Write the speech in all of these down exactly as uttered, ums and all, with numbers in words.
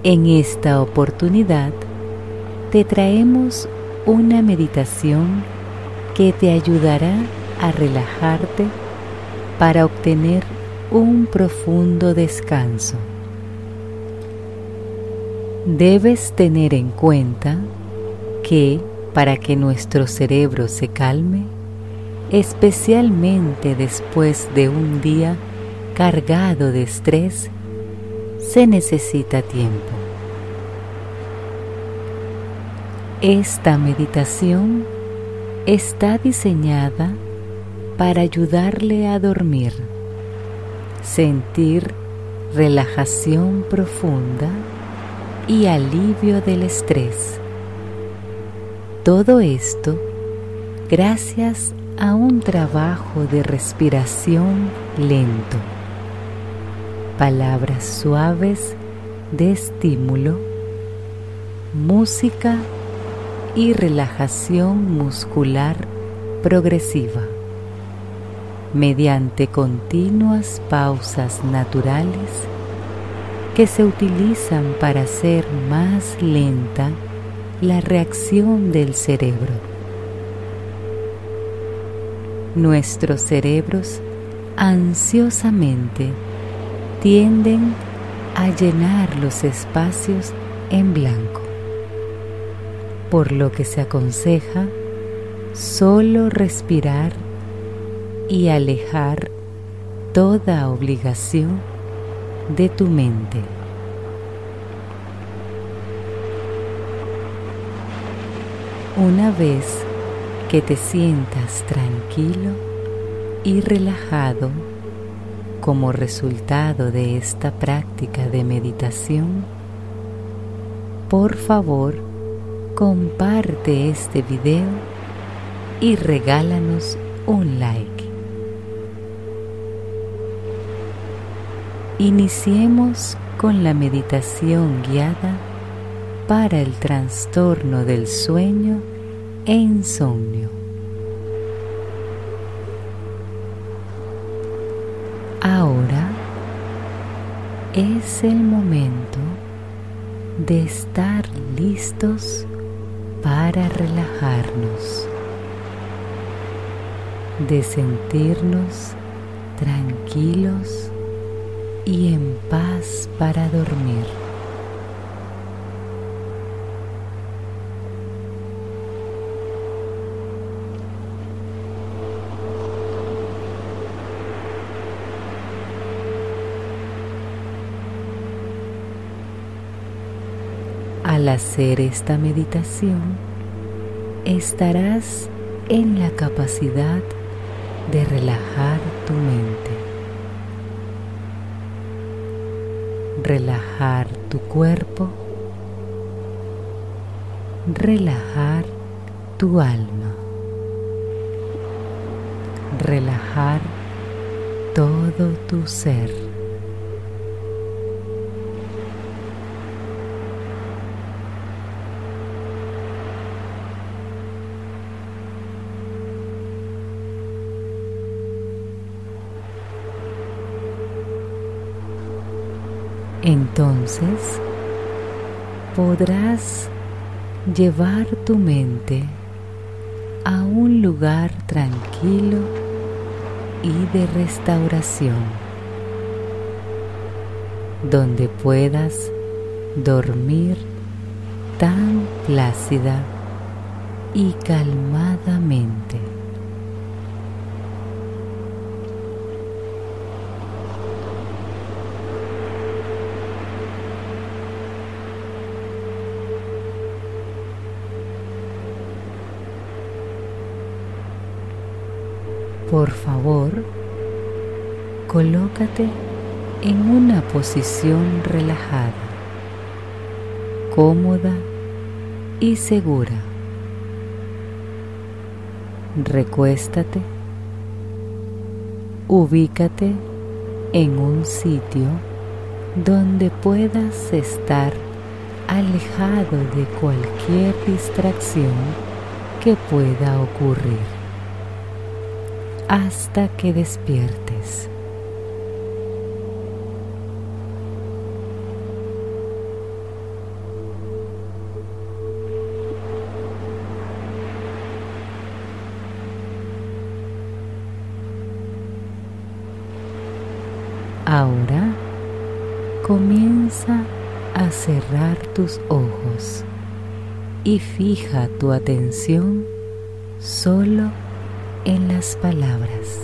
En esta oportunidad te traemos una meditación que te ayudará a relajarte para obtener un profundo descanso. Debes tener en cuenta que para que nuestro cerebro se calme, especialmente después de un día cargado de estrés, se necesita tiempo. Esta meditación está diseñada para ayudarle a dormir, sentir relajación profunda y alivio del estrés. Todo esto gracias a un trabajo de respiración lento, palabras suaves de estímulo, música y relajación muscular progresiva, mediante continuas pausas naturales que se utilizan para hacer más lenta la reacción del cerebro. Nuestros cerebros ansiosamente tienden a llenar los espacios en blanco, por lo que se aconseja solo respirar y alejar toda obligación de tu mente. Una vez que te sientas tranquilo y relajado como resultado de esta práctica de meditación, por favor, comparte este video y regálanos un like. Iniciemos con la meditación guiada para el trastorno del sueño e insomnio. Ahora es el momento de estar listos para relajarnos, de sentirnos tranquilos y en paz para dormir. Al hacer esta meditación, estarás en la capacidad de relajar tu mente, relajar tu cuerpo, relajar tu alma, relajar todo tu ser. Entonces podrás llevar tu mente a un lugar tranquilo y de restauración, donde puedas dormir tan plácida y calmadamente. Por favor, colócate en una posición relajada, cómoda y segura. Recuéstate, ubícate en un sitio donde puedas estar alejado de cualquier distracción que pueda ocurrir hasta que despiertes. Ahora comienza a cerrar tus ojos y fija tu atención solo en las palabras.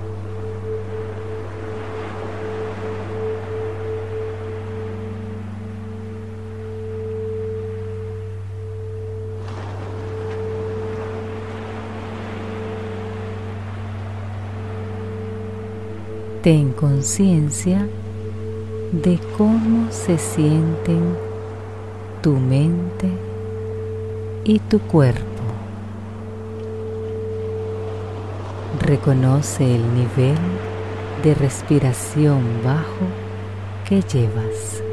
Ten conciencia de cómo se sienten tu mente y tu cuerpo. Reconoce el nivel de respiración bajo que llevas.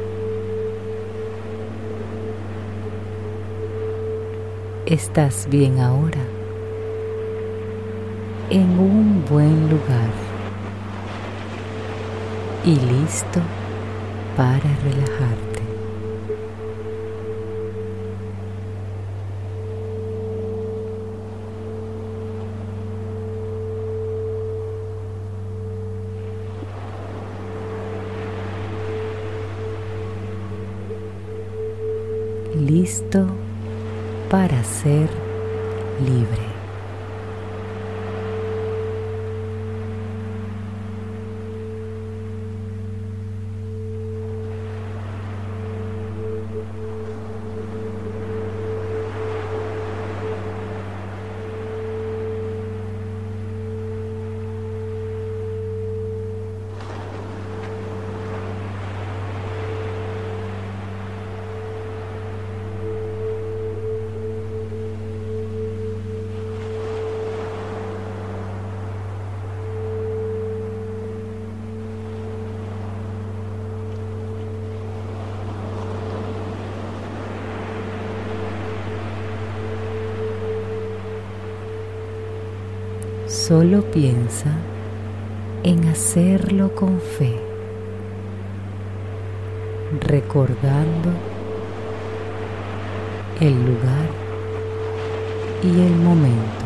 Estás bien ahora, en un buen lugar y listo para relajarte. Listo para ser libre. Solo piensa en hacerlo con fe, recordando el lugar y el momento.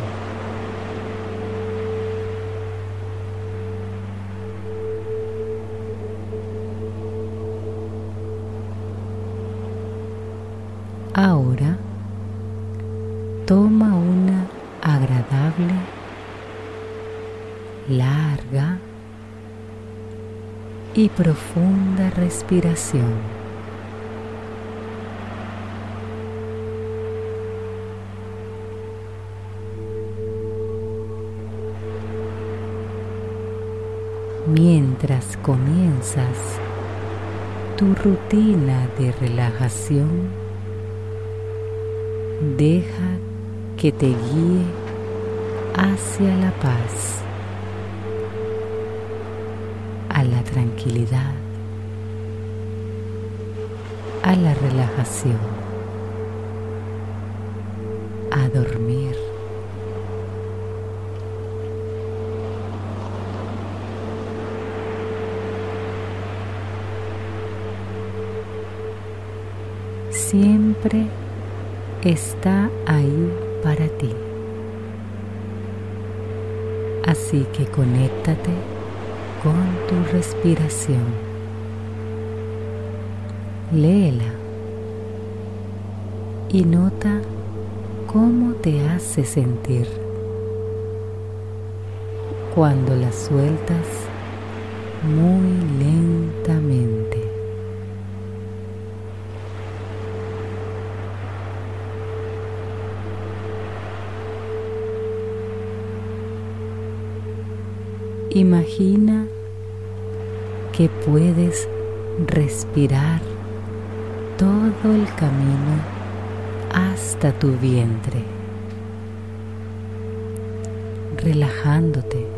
Ahora toma una agradable, larga y profunda respiración. Mientras comienzas tu rutina de relajación, deja que te guíe hacia la paz, a la tranquilidad, a la relajación, a dormir. Siempre está ahí para ti. Así que conéctate con tu respiración. Léela y nota cómo te hace sentir cuando la sueltas muy lentamente. Imagina que puedes respirar todo el camino hasta tu vientre, relajándote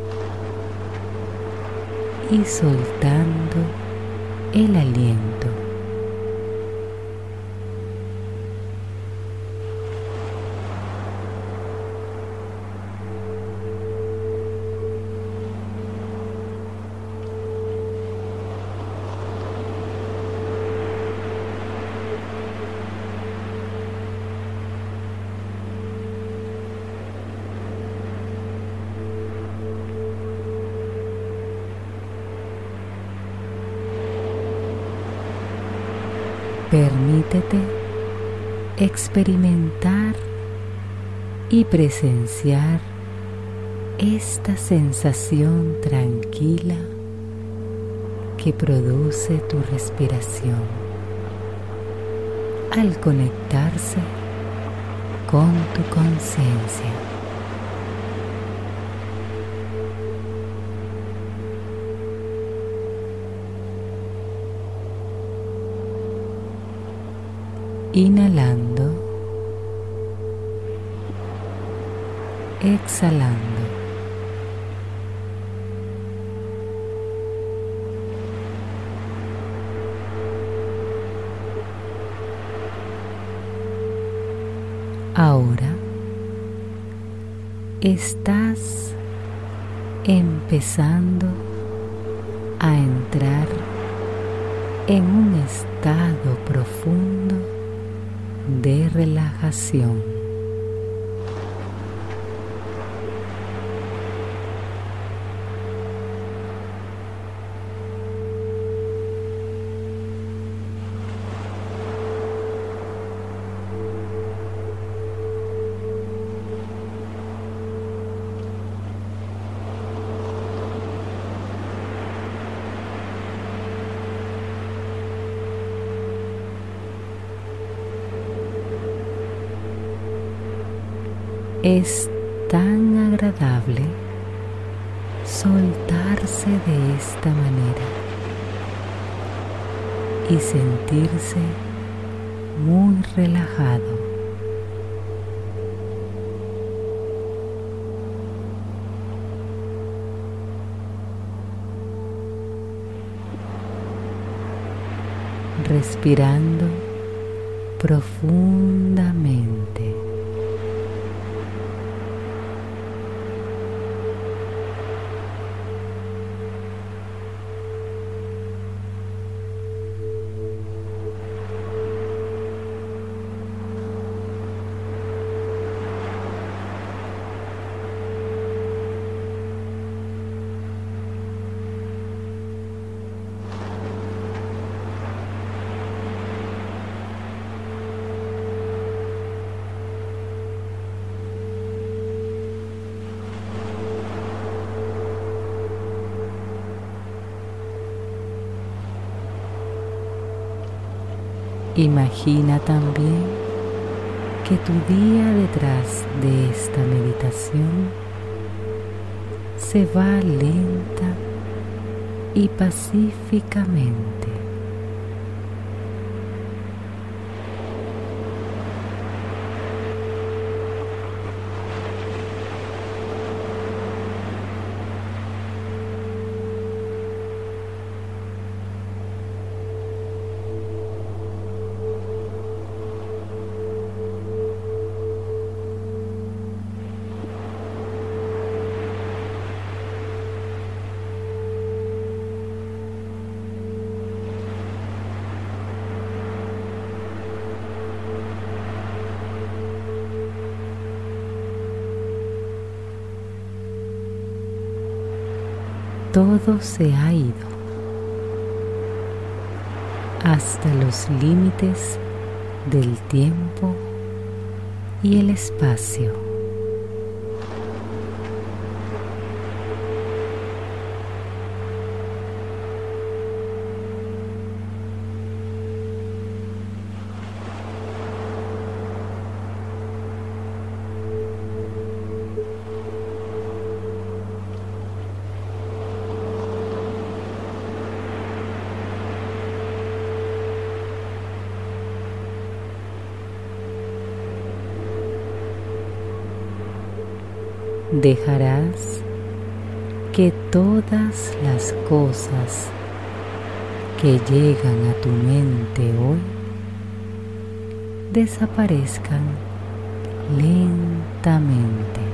y soltando el aliento. Permítete experimentar y presenciar esta sensación tranquila que produce tu respiración al conectarse con tu conciencia. Inhalando, exhalando. Ahora estás empezando a entrar en un estado profundo de relajación. Es tan agradable soltarse de esta manera y sentirse muy relajado. Respirando profundamente. Imagina también que tu día detrás de esta meditación se va lenta y pacíficamente. Todo se ha ido hasta los límites del tiempo y el espacio. Dejarás que todas las cosas que llegan a tu mente hoy desaparezcan lentamente.